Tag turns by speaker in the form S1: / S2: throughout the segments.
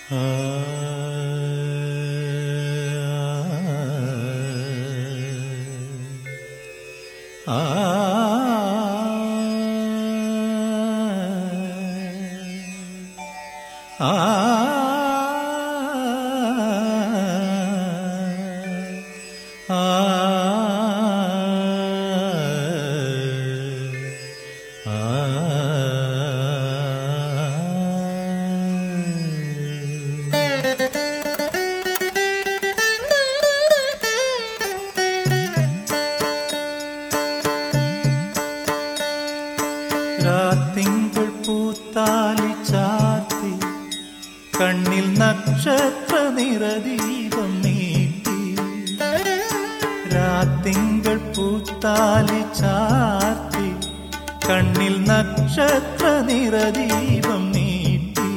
S1: രാത്തിങ്കൾ പൂത്താലി ചാർത്തി കണ്ണിൽ നക്ഷത്ര നിറദീപം നീട്ടി. രാത്തിങ്കൾ പൂത്താലി ചാർത്തി കണ്ണിൽ നക്ഷത്ര നിറദീപം നീട്ടി.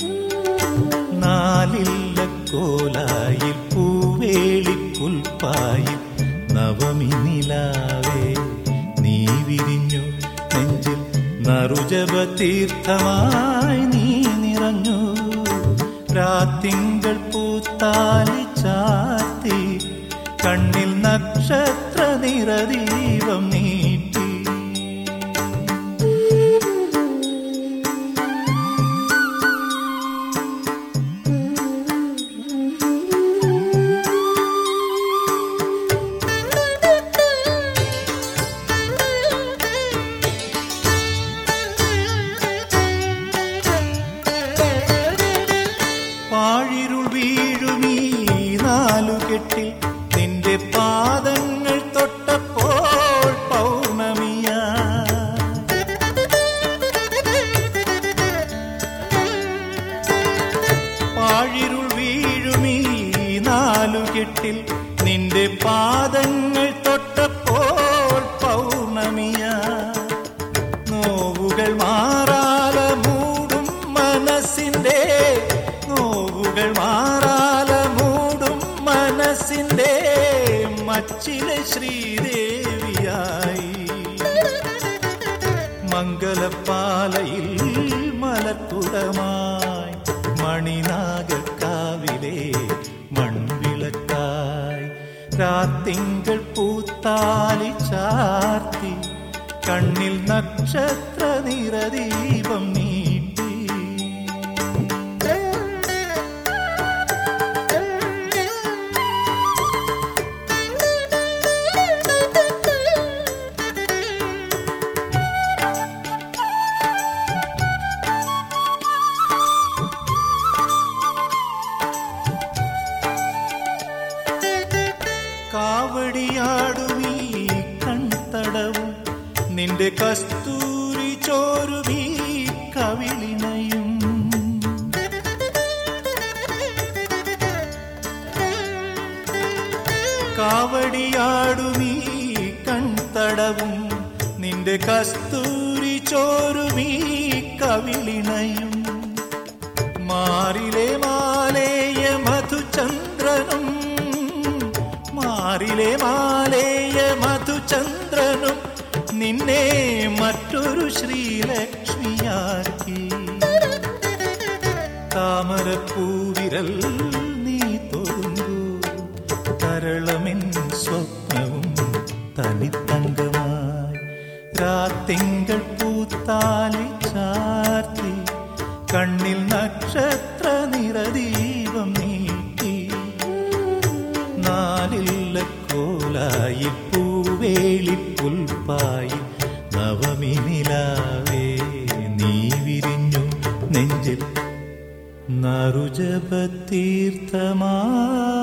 S1: നാലില്ല കോലായിൽ പൂവേളി പുൽപ്പായിൽ നവമി നിലാവേ നീ വിരിഞ്ഞു. നെഞ്ചിൽ നറുജപ തീർത്ഥമായി നീ നിറഞ്ഞു. രാത്തിങ്കൾ പൂത്താലി ചാർത്തി കണ്ണിൽ നക്ഷത്ര നിറദീപം നീട്ടി. പാഴിരുൾ വീഴുമീ നാലുകെട്ടിൽ നിന്റെ പാദങ്ങൾ തൊട്ടപ്പോൾ പൗർണമിയാ. പാഴിരുൾ വീഴുമീ നാലുകെട്ടിൽ നിന്റെ പാദങ്ങൾ തൊട്ടപ്പോൾ പൗർണമിയാ. നോവുകൾ മാറാല മൂടും മനസ്സിന്റെ, നോവുകൾ മാറാല മൂടും മനസ്സിന്റെ മച്ചിലെ ശ്രീദേവിയായി. മംഗലപ്പാലയിൽ മലക്കുടമായി മണിനാഗക്കാവിലെ മൺവിളക്കായി. രാത്തിങ്കൾ പൂത്താലി ചാർത്തി കണ്ണിൽ നക്ഷത്ര നിറദീപം നീട്ടി. കാവടിയാടുമീ കൺതടവും നിന്റെ കസ്തൂരി ചോരുമീ കവിളിനയും. കാവടിയാടുമീ കൺതടവും നിന്റെ കസ്തൂരി ചോരുമീ കവിളിനയും. മാറിലെ മാലേയ മധുചന്ദ്രനും, മാറിലെ മാലേയ മധുചന്ദ്രനും നിന്നെ മറ്റൊരു ശ്രീലക്ഷ്മിയാക്കി. താമരപ്പൂവിരൽ നീ തൊടുമ്പോ തരളമെൻ സ്വപ്നവും തനിത്തങ്കമായി. രാത്തിങ്കൾ പൂത്താലി ചാർത്തി കണ്ണിൽ നക്ഷത്ര നിറദീപം നീട്ടി. നാലില്ല കോലായി പൂവേളി പുൽപ്പായി നവമി നിലാവേ നീ വിരിഞ്ഞു. നെഞ്ചിൽ നറുജപ തീർത്ഥമായി